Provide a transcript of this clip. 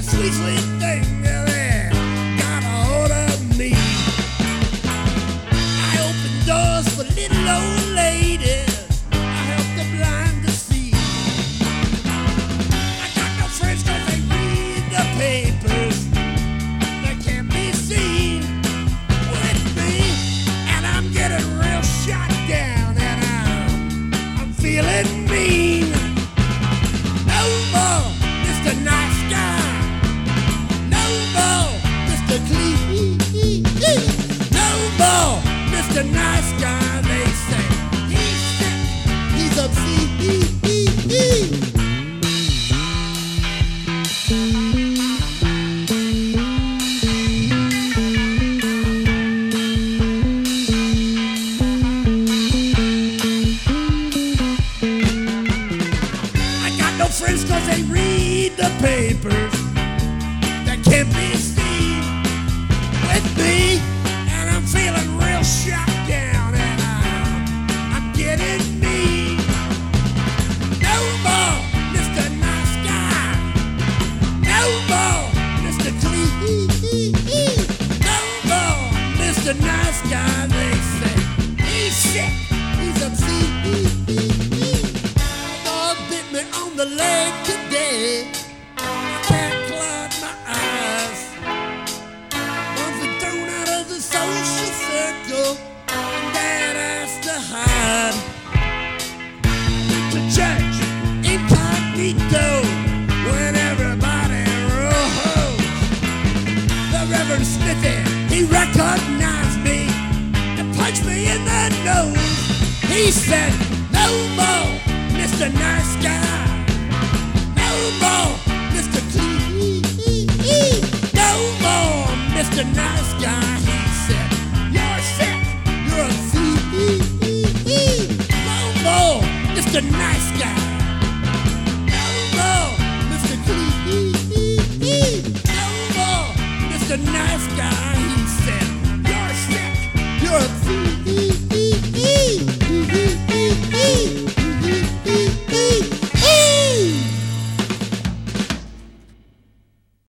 sweet, sweet thing that got a hold of me. I opened doors for little old ladies. I helped the blind to see. I got no friends 'cause they read the papers. They can't be seen with me. And I'm getting real shot down and I'm feeling mean. No more Mr. Nice Guy. No more Mr. Clean. No more Mr. Nice Guy. They say he's sick, he's obscene. I got no friends 'cause they read the papers. That can't be seen with me. And I'm feeling real shot down and I'm getting mean. No more Mr. Nice Guy. No more Mr. Clean. No more Mr. Nice Guy. They say he's sick, he's obscene. Dog bit me on the leg today. I can't close my eyes. Once we're thrown out of the social circle, and Dad has to hide. To church incognito when everybody rows. The Reverend Smithy, he recognized me and punched me in the nose. He said, no more Mr. Nice Guy. No more Mr. Clean. No more Mr. Nice Guy. He said, you're sick, you're obscene. No more Mr. Nice Guy. No more Mr. Clean. No more Mr. Nice